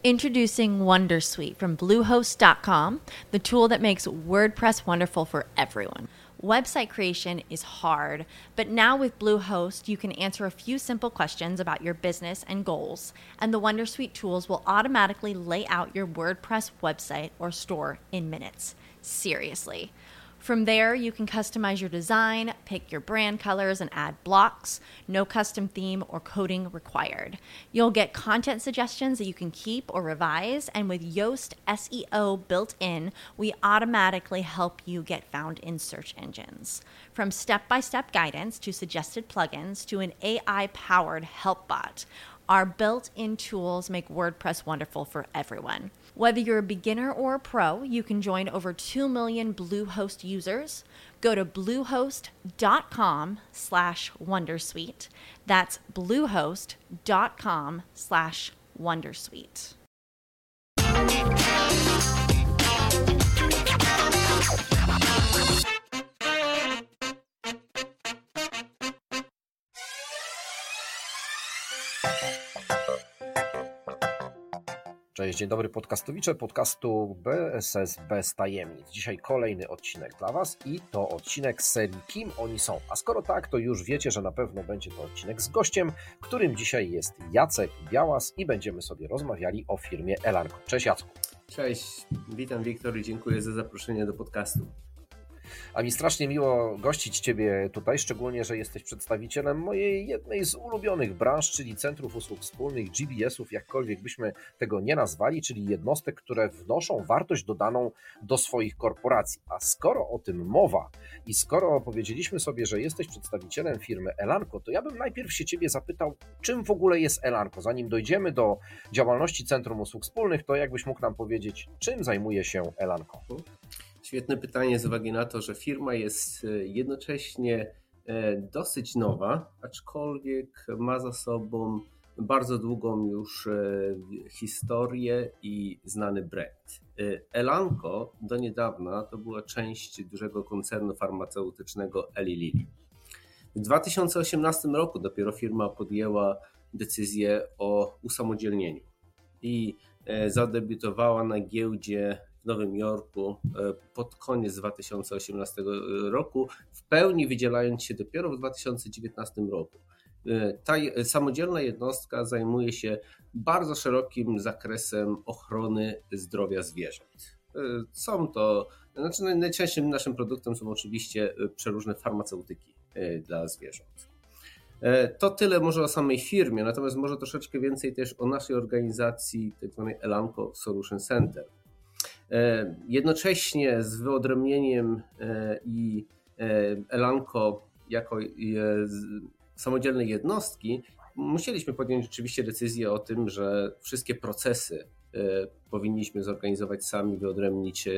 Introducing Wondersuite from Bluehost.com, the tool that makes WordPress wonderful for everyone. Website creation is hard, but now with Bluehost, you can answer a few simple questions about your business and goals, and the Wondersuite tools will automatically lay out your WordPress website or store in minutes. Seriously. From there, you can customize your design, pick your brand colors, and add blocks. No custom theme or coding required. You'll get content suggestions that you can keep or revise, and with Yoast SEO built in, we automatically help you get found in search engines. From step-by-step guidance to suggested plugins to an AI-powered help bot, our built-in tools make WordPress wonderful for everyone. Whether you're a beginner or a pro, you can join over 2 million Bluehost users. Go to bluehost.com/wondersuite. That's bluehost.com/wondersuite. Cześć, dzień dobry podcastowicze podcastu BSS bez tajemnic. Dzisiaj kolejny odcinek dla Was i to odcinek z serii Kim oni są. A skoro tak, to już wiecie, że na pewno będzie to odcinek z gościem, którym dzisiaj jest Jacek Białas i będziemy sobie rozmawiali o firmie Elanco. Cześć Jacku. Cześć, witam Wiktor i dziękuję za zaproszenie do podcastu. A mi strasznie miło gościć Ciebie tutaj, szczególnie, że jesteś przedstawicielem mojej jednej z ulubionych branż, czyli Centrów Usług Wspólnych, GBS-ów, jakkolwiek byśmy tego nie nazwali, czyli jednostek, które wnoszą wartość dodaną do swoich korporacji. A skoro o tym mowa i skoro powiedzieliśmy sobie, że jesteś przedstawicielem firmy Elanco, to ja bym najpierw się Ciebie zapytał, czym w ogóle jest Elanco? Zanim dojdziemy do działalności Centrum Usług Wspólnych, to jakbyś mógł nam powiedzieć, czym zajmuje się Elanco? Świetne pytanie z uwagi na to, że firma jest jednocześnie dosyć nowa, aczkolwiek ma za sobą bardzo długą już historię i znany brand. Elanco do niedawna to była część dużego koncernu farmaceutycznego Eli Lilly. W 2018 roku dopiero firma podjęła decyzję o usamodzielnieniu i zadebiutowała na giełdzie w Nowym Jorku pod koniec 2018 roku, w pełni wydzielając się dopiero w 2019 roku. Ta samodzielna jednostka zajmuje się bardzo szerokim zakresem ochrony zdrowia zwierząt. Najczęstszym naszym produktem są oczywiście przeróżne farmaceutyki dla zwierząt. To tyle może o samej firmie, natomiast może troszeczkę więcej też o naszej organizacji, tzw. Elanco Solution Center. Jednocześnie z wyodrębnieniem i Elanco jako samodzielnej jednostki musieliśmy podjąć oczywiście decyzję o tym, że wszystkie procesy powinniśmy zorganizować sami, wyodrębnić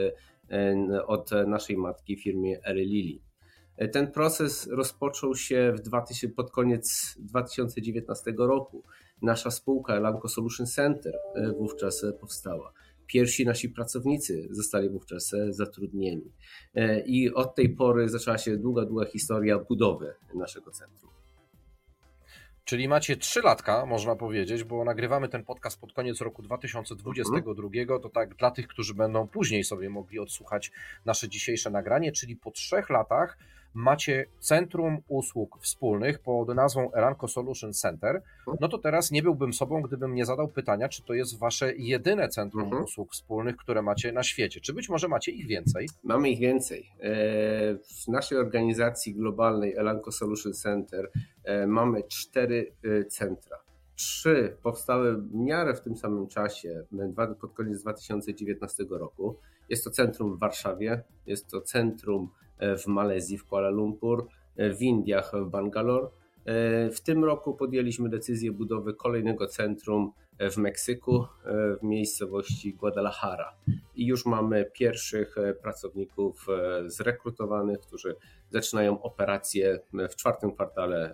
od naszej matki firmie Eli Lilly. Ten proces rozpoczął się pod koniec 2019 roku. Nasza spółka Elanco Solution Center wówczas powstała. Pierwsi nasi pracownicy zostali wówczas zatrudnieni i od tej pory zaczęła się długa historia budowy naszego centrum. Czyli macie 3 latka, można powiedzieć, bo nagrywamy ten podcast pod koniec roku 2022, to tak dla tych, którzy będą później sobie mogli odsłuchać nasze dzisiejsze nagranie, czyli po 3 latach macie Centrum Usług Wspólnych pod nazwą Elanco Solution Center. No to teraz nie byłbym sobą, gdybym nie zadał pytania, czy to jest wasze jedyne Centrum Usług Wspólnych, które macie na świecie. Czy być może macie ich więcej? Mamy ich więcej. W naszej organizacji globalnej Elanco Solution Center mamy 4 centra. 3 powstały w miarę w tym samym czasie, pod koniec 2019 roku. Jest to centrum w Warszawie, jest to centrum w Malezji, w Kuala Lumpur, w Indiach, w Bangalore. W tym roku podjęliśmy decyzję budowy kolejnego centrum w Meksyku, w miejscowości Guadalajara. I już mamy pierwszych pracowników zrekrutowanych, którzy zaczynają operacje w 4. kwartale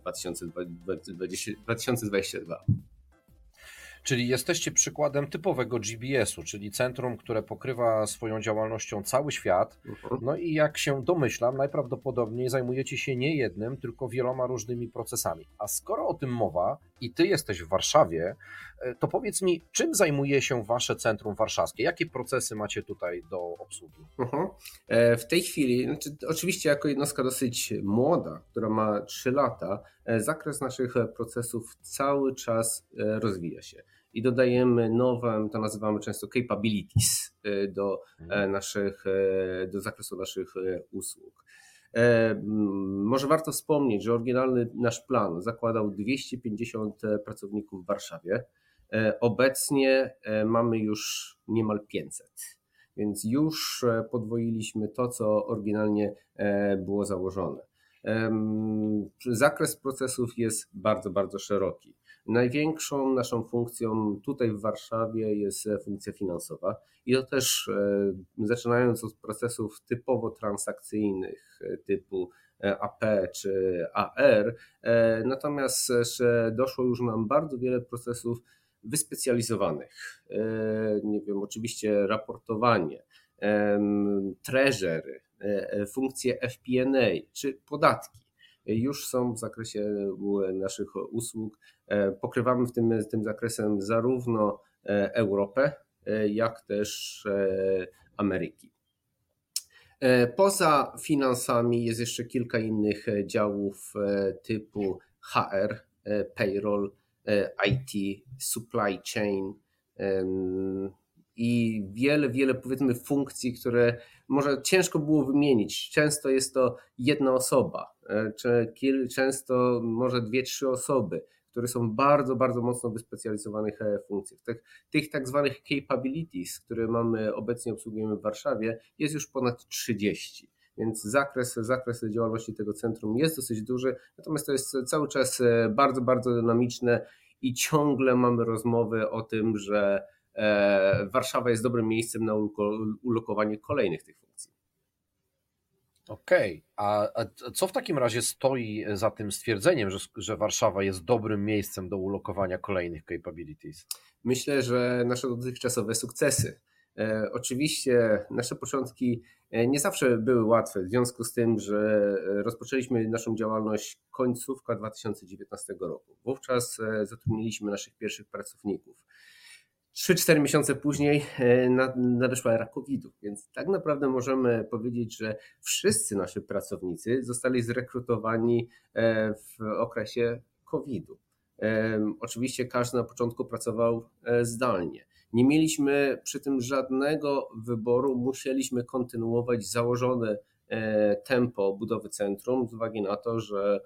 2022. Czyli jesteście przykładem typowego GBS-u, czyli centrum, które pokrywa swoją działalnością cały świat. No i jak się domyślam, najprawdopodobniej zajmujecie się nie jednym, tylko wieloma różnymi procesami. A skoro o tym mowa, i ty jesteś w Warszawie, to powiedz mi, czym zajmuje się wasze centrum warszawskie? Jakie procesy macie tutaj do obsługi? W tej chwili, oczywiście jako jednostka dosyć młoda, która ma 3 lata, zakres naszych procesów cały czas rozwija się i dodajemy nowe, to nazywamy często capabilities do zakresu naszych usług. Może warto wspomnieć, że oryginalny nasz plan zakładał 250 pracowników w Warszawie. Obecnie mamy już niemal 500, więc już podwoiliśmy to, co oryginalnie było założone. Zakres procesów jest bardzo, bardzo szeroki. Największą naszą funkcją tutaj w Warszawie jest funkcja finansowa i to też zaczynając od procesów typowo transakcyjnych typu AP czy AR, natomiast doszło już nam bardzo wiele procesów wyspecjalizowanych. Nie wiem, oczywiście raportowanie, treasury, funkcje FP&A czy podatki już są w zakresie naszych usług. Pokrywamy tym zakresem zarówno Europę, jak też Ameryki. Poza finansami jest jeszcze kilka innych działów typu HR, payroll, IT, supply chain i wiele powiedzmy funkcji, które może ciężko było wymienić. Często jest to jedna osoba, często może 2-3 osoby, które są bardzo, bardzo mocno wyspecjalizowanych funkcjach. Tych tak zwanych capabilities, które mamy obecnie obsługujemy w Warszawie, jest już ponad 30. Więc zakres działalności tego centrum jest dosyć duży, natomiast to jest cały czas bardzo, bardzo dynamiczne i ciągle mamy rozmowy o tym, że Warszawa jest dobrym miejscem na ulokowanie kolejnych tych funkcji. Okej, a co w takim razie stoi za tym stwierdzeniem, że Warszawa jest dobrym miejscem do ulokowania kolejnych capabilities? Myślę, że nasze dotychczasowe sukcesy. Oczywiście nasze początki nie zawsze były łatwe, w związku z tym, że rozpoczęliśmy naszą działalność końcówka 2019 roku. Wówczas zatrudniliśmy naszych pierwszych pracowników. 3-4 miesiące później nadeszła era COVID-u, więc tak naprawdę możemy powiedzieć, że wszyscy nasi pracownicy zostali zrekrutowani w okresie COVID-u. Oczywiście każdy na początku pracował zdalnie. Nie mieliśmy przy tym żadnego wyboru, musieliśmy kontynuować założone tempo budowy centrum z uwagi na to, że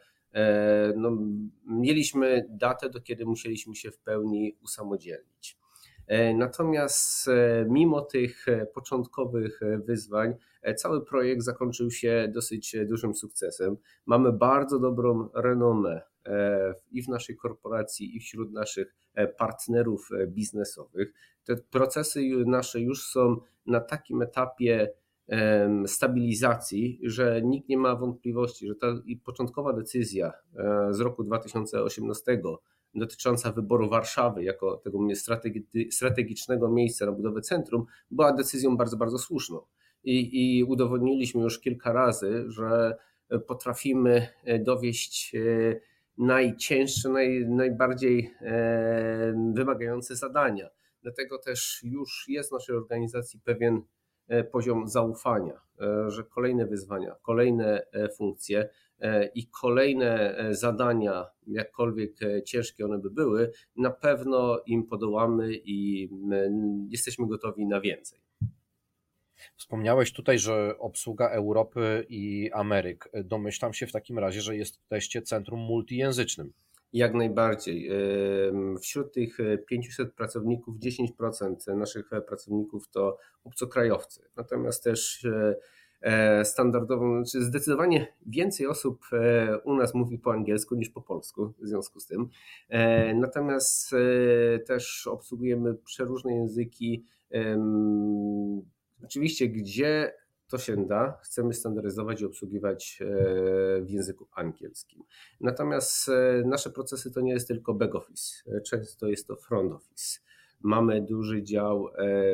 mieliśmy datę, do kiedy musieliśmy się w pełni usamodzielnić. Natomiast mimo tych początkowych wyzwań cały projekt zakończył się dosyć dużym sukcesem. Mamy bardzo dobrą renomę i w naszej korporacji, i wśród naszych partnerów biznesowych. Te procesy nasze już są na takim etapie stabilizacji, że nikt nie ma wątpliwości, że ta początkowa decyzja z roku 2018 dotycząca wyboru Warszawy jako tego strategicznego miejsca na budowę centrum była decyzją bardzo, bardzo słuszną. I udowodniliśmy już kilka razy, że potrafimy dowieść najcięższe, najbardziej wymagające zadania. Dlatego też już jest w naszej organizacji pewien poziom zaufania, że kolejne wyzwania, kolejne funkcje i kolejne zadania, jakkolwiek ciężkie one by były, na pewno im podołamy i jesteśmy gotowi na więcej. Wspomniałeś tutaj, że obsługa Europy i Ameryk. Domyślam się w takim razie, że jesteście centrum multijęzycznym. Jak najbardziej. Wśród tych 500 pracowników 10% naszych pracowników to obcokrajowcy. Natomiast też standardowo, zdecydowanie więcej osób u nas mówi po angielsku niż po polsku w związku z tym. Natomiast też obsługujemy przeróżne języki. Oczywiście, gdzie to się da, chcemy standaryzować i obsługiwać w języku angielskim. Natomiast nasze procesy to nie jest tylko back office, często jest to front office. Mamy duży dział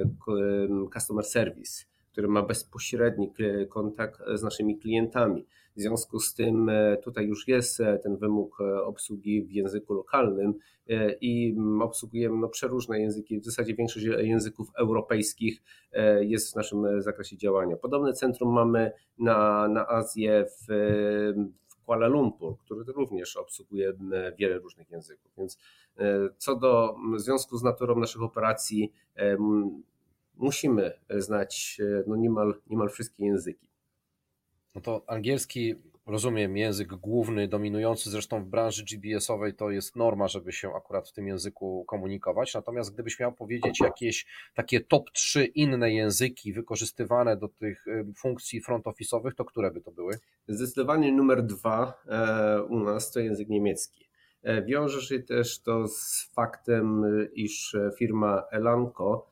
customer service, który ma bezpośredni kontakt z naszymi klientami. W związku z tym tutaj już jest ten wymóg obsługi w języku lokalnym i obsługujemy przeróżne języki, w zasadzie większość języków europejskich jest w naszym zakresie działania. Podobne centrum mamy na Azję w Kuala Lumpur, który również obsługuje wiele różnych języków. Więc co do związku z naturą naszych operacji, musimy znać niemal wszystkie języki. No to angielski, rozumiem, język główny, dominujący zresztą w branży GBS-owej, to jest norma, żeby się akurat w tym języku komunikować. Natomiast gdybyś miał powiedzieć jakieś takie top 3 inne języki wykorzystywane do tych funkcji front office'owych, to które by to były? Zdecydowanie numer 2 u nas to język niemiecki. Wiąże się też to z faktem, iż firma Elanco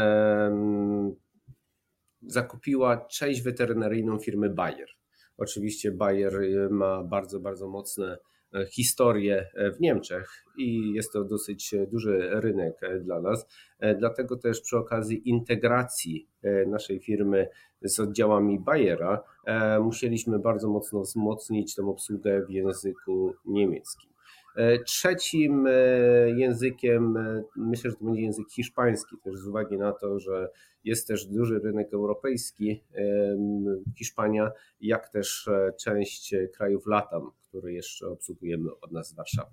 zakupiła część weterynaryjną firmy Bayer. Oczywiście Bayer ma bardzo, bardzo mocne historie w Niemczech i jest to dosyć duży rynek dla nas. Dlatego też przy okazji integracji naszej firmy z oddziałami Bayera musieliśmy bardzo mocno wzmocnić tę obsługę w języku niemieckim. Trzecim językiem myślę, że to będzie język hiszpański, też z uwagi na to, że jest też duży rynek europejski, Hiszpania, jak też część krajów LATAM, które jeszcze obsługujemy od nas z Warszawy.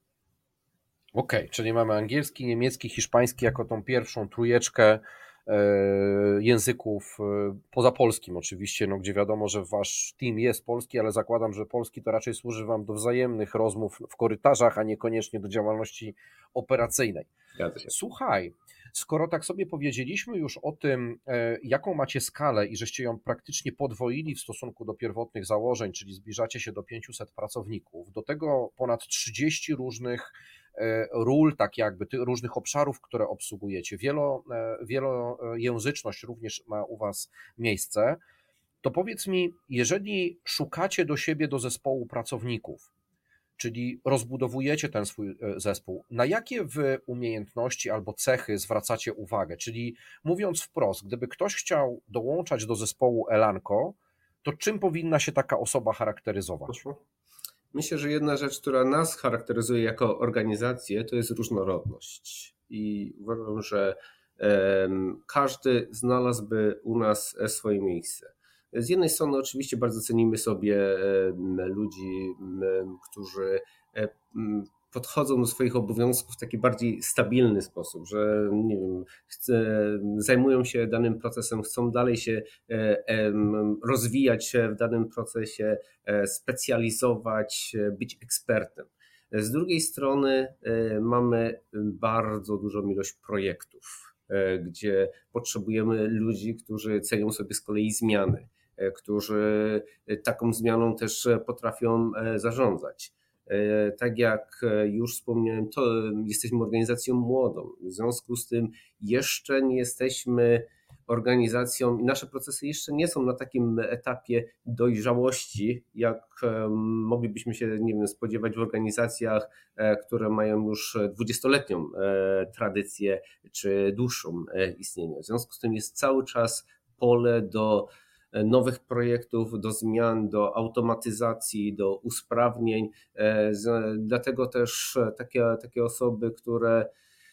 Okej, czyli mamy angielski, niemiecki, hiszpański jako tą pierwszą trójeczkę języków poza polskim oczywiście, no, gdzie wiadomo, że wasz team jest polski, ale zakładam, że polski to raczej służy wam do wzajemnych rozmów w korytarzach, a niekoniecznie do działalności operacyjnej. Słuchaj, skoro tak sobie powiedzieliśmy już o tym, jaką macie skalę i żeście ją praktycznie podwoili w stosunku do pierwotnych założeń, czyli zbliżacie się do 500 pracowników, do tego ponad 30 różnych ról, tak jakby różnych obszarów, które obsługujecie, wielojęzyczność również ma u was miejsce, to powiedz mi, jeżeli szukacie do siebie, do zespołu pracowników, czyli rozbudowujecie ten swój zespół, na jakie wy umiejętności albo cechy zwracacie uwagę? Czyli mówiąc wprost, gdyby ktoś chciał dołączać do zespołu Elanco, to czym powinna się taka osoba charakteryzować? Myślę, że jedna rzecz, która nas charakteryzuje jako organizację, to jest różnorodność. I uważam, że każdy znalazłby u nas swoje miejsce. Z jednej strony oczywiście bardzo cenimy sobie ludzi, którzy podchodzą do swoich obowiązków w taki bardziej stabilny sposób, że nie wiem, zajmują się danym procesem, chcą dalej się rozwijać w danym procesie, specjalizować, być ekspertem. Z drugiej strony mamy bardzo dużą ilość projektów, gdzie potrzebujemy ludzi, którzy cenią sobie z kolei zmiany, którzy taką zmianą też potrafią zarządzać. Tak jak już wspomniałem, to jesteśmy organizacją młodą. W związku z tym jeszcze nie jesteśmy organizacją, nasze procesy jeszcze nie są na takim etapie dojrzałości, jak moglibyśmy się, nie wiem, spodziewać w organizacjach, które mają już 20-letnią tradycję czy dłuższą istnienia. W związku z tym jest cały czas pole do nowych projektów, do zmian, do automatyzacji, do usprawnień. Dlatego też takie osoby, które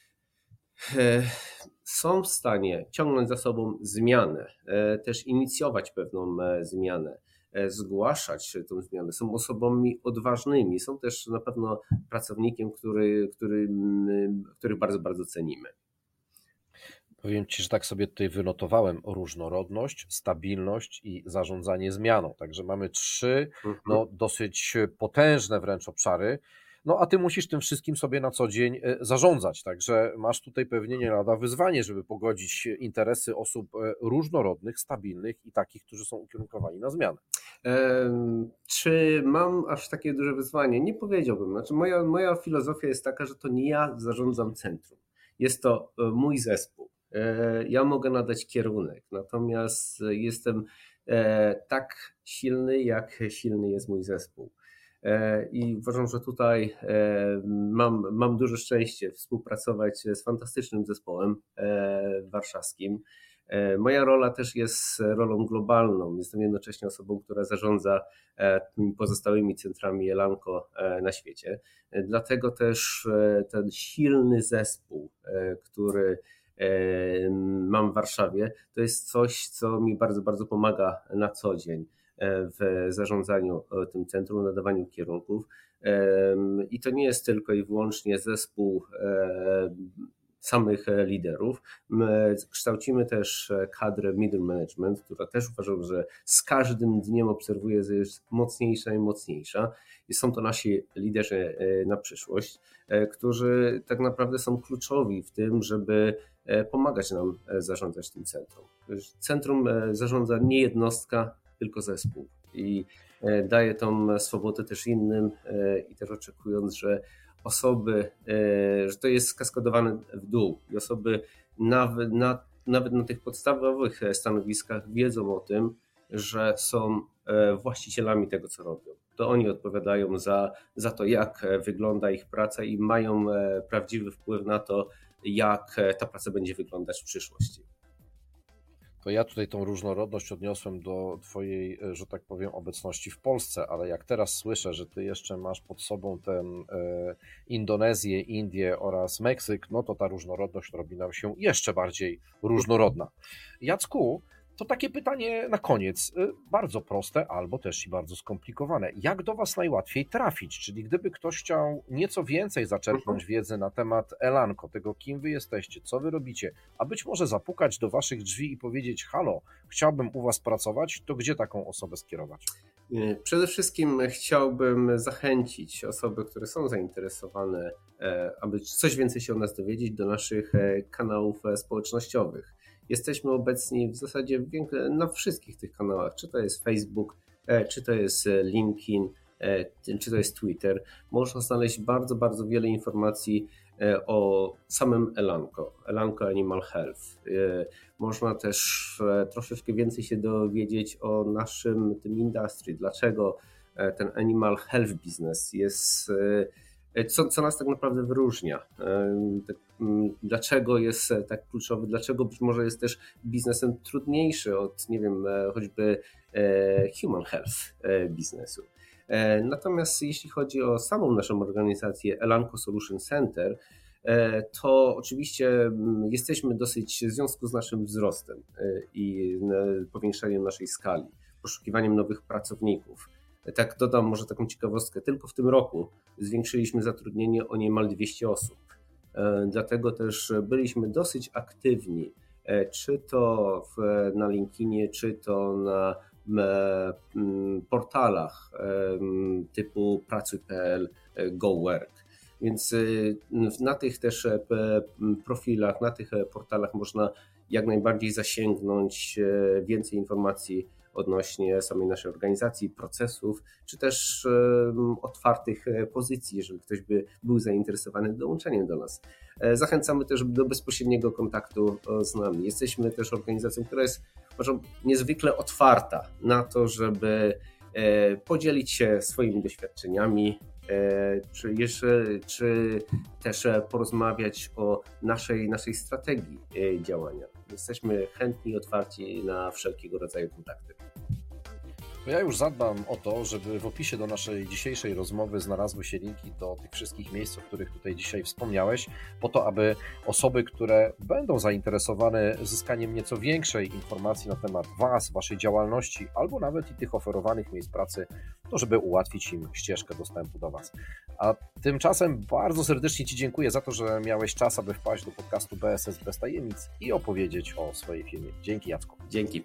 są w stanie ciągnąć za sobą zmianę, też inicjować pewną zmianę, zgłaszać tę zmianę, są osobami odważnymi, są też na pewno pracownikiem, który bardzo, bardzo cenimy. Powiem ci, że tak sobie tutaj wynotowałem różnorodność, stabilność i zarządzanie zmianą. Także mamy 3 dosyć potężne wręcz obszary. No a ty musisz tym wszystkim sobie na co dzień zarządzać. Także masz tutaj pewnie nie lada wyzwanie, żeby pogodzić interesy osób różnorodnych, stabilnych i takich, którzy są ukierunkowani na zmianę. Czy mam aż takie duże wyzwanie? Nie powiedziałbym. Znaczy moja filozofia jest taka, że to nie ja zarządzam centrum. Jest to mój zespół. Ja mogę nadać kierunek, natomiast jestem tak silny, jak silny jest mój zespół. I uważam, że tutaj mam duże szczęście współpracować z fantastycznym zespołem warszawskim. Moja rola też jest rolą globalną. Jestem jednocześnie osobą, która zarządza pozostałymi centrami Elanco na świecie. Dlatego też ten silny zespół, który mam w Warszawie, to jest coś, co mi bardzo, bardzo pomaga na co dzień w zarządzaniu tym centrum, nadawaniu kierunków. I to nie jest tylko i wyłącznie zespół samych liderów. My kształcimy też kadrę middle management, która też uważam, że z każdym dniem obserwuję, że jest mocniejsza i mocniejsza. I są to nasi liderzy na przyszłość, którzy tak naprawdę są kluczowi w tym, żeby pomagać nam zarządzać tym centrum. Centrum zarządza nie jednostka, tylko zespół. I daje tą swobodę też innym i też oczekując, że osoby, że to jest skaskadowane w dół i osoby nawet na tych podstawowych stanowiskach wiedzą o tym, że są właścicielami tego, co robią. To oni odpowiadają za to, jak wygląda ich praca i mają prawdziwy wpływ na to, jak ta praca będzie wyglądać w przyszłości. To ja tutaj tą różnorodność odniosłem do twojej, że tak powiem, obecności w Polsce, ale jak teraz słyszę, że ty jeszcze masz pod sobą Indonezję, Indię oraz Meksyk, no to ta różnorodność robi nam się jeszcze bardziej różnorodna. Jacku, to takie pytanie na koniec, bardzo proste albo też i bardzo skomplikowane. Jak do was najłatwiej trafić? Czyli gdyby ktoś chciał nieco więcej zaczerpnąć wiedzy na temat Elanco, tego kim wy jesteście, co wy robicie, a być może zapukać do waszych drzwi i powiedzieć: halo, chciałbym u was pracować, to gdzie taką osobę skierować? Przede wszystkim chciałbym zachęcić osoby, które są zainteresowane, aby coś więcej się o nas dowiedzieć, do naszych kanałów społecznościowych. Jesteśmy obecni w zasadzie na wszystkich tych kanałach, czy to jest Facebook, czy to jest LinkedIn, czy to jest Twitter. Można znaleźć bardzo, bardzo wiele informacji o samym Elanco Animal Health. Można też troszeczkę więcej się dowiedzieć o naszym tym industry, dlaczego ten Animal Health business jest, co nas tak naprawdę wyróżnia, dlaczego jest tak kluczowy, dlaczego być może jest też biznesem trudniejszy od, nie wiem, choćby human health biznesu. Natomiast jeśli chodzi o samą naszą organizację Elanco Solution Center, to oczywiście jesteśmy dosyć w związku z naszym wzrostem i powiększaniem naszej skali, poszukiwaniem nowych pracowników. Tak dodam może taką ciekawostkę, tylko w tym roku zwiększyliśmy zatrudnienie o niemal 200 osób. Dlatego też byliśmy dosyć aktywni, czy to na LinkedInie, czy to na portalach typu pracuj.pl, GoWork. Więc na tych też profilach, na tych portalach można jak najbardziej zasięgnąć więcej informacji odnośnie samej naszej organizacji, procesów, czy też otwartych pozycji, jeżeli ktoś by był zainteresowany dołączeniem do nas. Zachęcamy też do bezpośredniego kontaktu z nami. Jesteśmy też organizacją, która jest, uważam, niezwykle otwarta na to, żeby podzielić się swoimi doświadczeniami, czy też porozmawiać o naszej strategii działania. Jesteśmy chętni i otwarci na wszelkiego rodzaju kontakty. Ja już zadbam o to, żeby w opisie do naszej dzisiejszej rozmowy znalazły się linki do tych wszystkich miejsc, o których tutaj dzisiaj wspomniałeś, po to, aby osoby, które będą zainteresowane zyskaniem nieco większej informacji na temat was, waszej działalności, albo nawet i tych oferowanych miejsc pracy, to żeby ułatwić im ścieżkę dostępu do was. A tymczasem bardzo serdecznie ci dziękuję za to, że miałeś czas, aby wpaść do podcastu BSS Bez Tajemnic i opowiedzieć o swojej firmie. Dzięki, Jacku. Dzięki.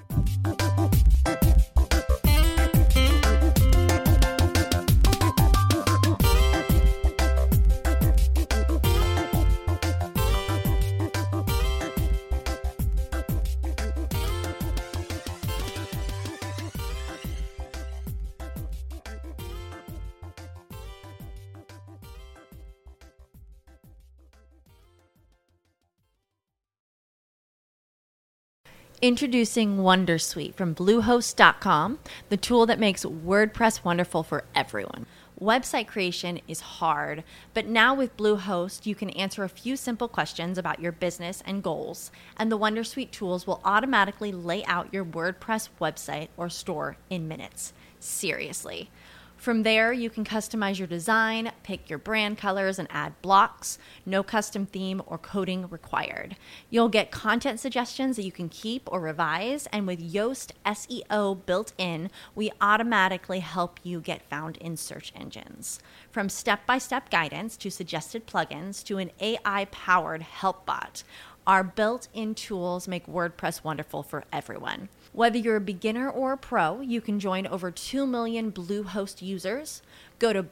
Introducing Wondersuite from Bluehost.com, the tool that makes WordPress wonderful for everyone. Website creation is hard, but now with Bluehost, you can answer a few simple questions about your business and goals, and the Wondersuite tools will automatically lay out your WordPress website or store in minutes. Seriously. From there, you can customize your design, pick your brand colors, and add blocks. No custom theme or coding required. You'll get content suggestions that you can keep or revise, and with Yoast SEO built in, we automatically help you get found in search engines. From step-by-step guidance to suggested plugins to an AI-powered help bot, our built-in tools make WordPress wonderful for everyone. Whether you're a beginner or a pro, you can join over 2 million Bluehost users. Go to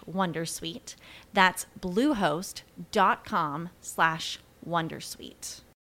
bluehost.com/wondersuite. That's bluehost.com/wondersuite.